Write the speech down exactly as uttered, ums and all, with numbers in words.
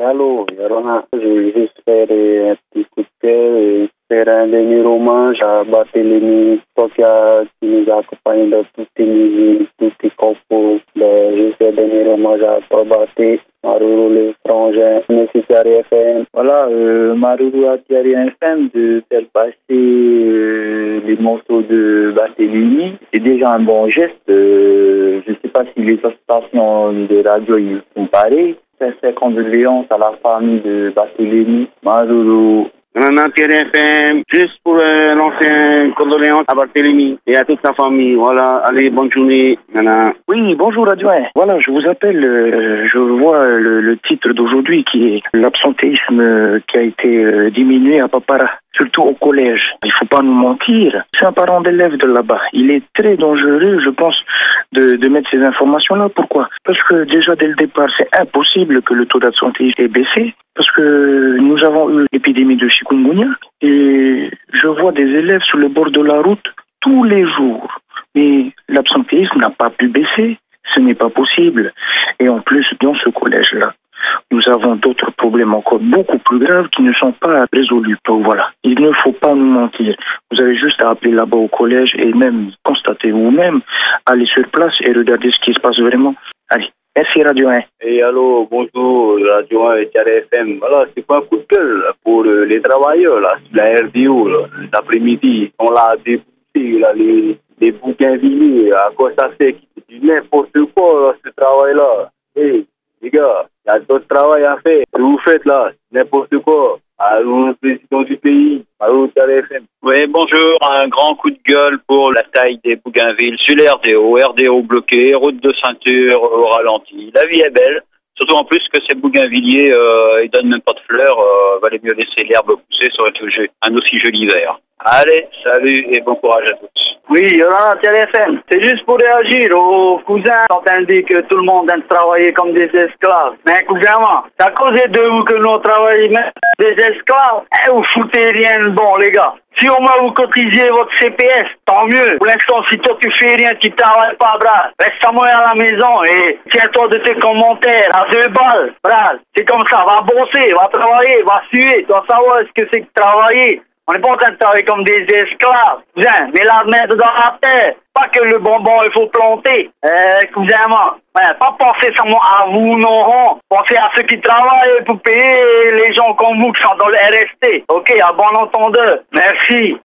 Allô, Yorona, je vais juste faire un petit coup de cœur et faire un dernier hommage à Barthélémy Tokia qui nous a accompagnés dans toutes les musiques, toutes les compos. Ben, je fais un dernier hommage à toi, Barthé, Maruru, les frangins, Messi Thierry F M. Voilà, euh, Maruru à Thierry F M de faire passer euh, les morceaux de Barthélémy. C'est déjà un bon geste. Euh, je ne sais pas si les autres stations de radio ils sont pareils. C'est condoléances à la famille de Barthélémy, Maruru. Nana Thierry F M, juste pour euh, lancer une condoléance à Barthélémy et à toute sa famille. Voilà, allez, bonne journée, Nana. Oui, bonjour adjoint. Voilà, je vous appelle, euh, je vois le, le titre d'aujourd'hui qui est l'absentéisme euh, qui a été euh, diminué à Papara, surtout au collège. Il faut pas nous mentir. C'est un parent d'élève de là-bas. Il est très dangereux, je pense, de, de mettre ces informations-là. Pourquoi? Parce que déjà dès le départ, c'est impossible que le taux d'absentéisme ait baissé. Parce que nous avons eu l'épidémie de chikungunya et je vois des élèves sur le bord de la route tous les jours. Mais l'absentéisme n'a pas pu baisser. Ce n'est pas possible. Et en plus, dans ce collège-là, nous avons d'autres problèmes encore beaucoup plus graves qui ne sont pas résolus. Donc voilà, il ne faut pas nous mentir. Vous avez juste à appeler là-bas au collège et même constater vous-même, aller sur place et regarder ce qui se passe vraiment. Allez, merci Radio un. Et allô, bonjour, Radio un et Thierry F M. Voilà, c'est pas un coup de gueule pour euh, les travailleurs, là, la R D O, là, l'après-midi. On l'a débouché, là, les, les bougainvilliers, à quoi ça fait? C'est du n'importe quoi, là, ce travail-là. Hé, hey, les gars, il y a d'autres travail à faire. Ce que vous faites, là, n'importe quoi. Allô, le président du pays. Allô, Thierry F M. Oui, bonjour. Un grand coup de gueule pour la taille des Bougainvilles sur les R D O. R D O bloqué, route de ceinture au ralenti. La vie est belle. Surtout en plus que ces bougainvilliers, euh, ils donnent même pas de fleurs. Euh, valait mieux laisser l'herbe pousser, ça aurait été un aussi joli hiver. Allez, salut et bon courage à tous. Oui, Yorana Thierry F M. C'est juste pour réagir aux cousins quand on dit que tout le monde aime travailler comme des esclaves. Mais gouvernement, c'est à cause de vous que nous travaillons même des esclaves. Eh, vous foutez rien de bon, les gars. Si au moins vous cotisez votre C P S, tant mieux. Pour l'instant, si toi tu fais rien, tu travailles pas, bras, reste à moi à la maison et tiens-toi de tes commentaires à deux balles, bras. C'est comme ça, va bosser, va travailler, va suer, tu dois savoir ce que c'est que travailler. On n'est pas en train de travailler comme des esclaves. Cousin, mets la main dans la terre. Pas que le bonbon, il faut planter. Euh, cousin, ouais, pas penser seulement à vous, non. Pensez à ceux qui travaillent pour payer les gens comme vous qui sont dans le R S T. Ok, à bon entendeur. Merci.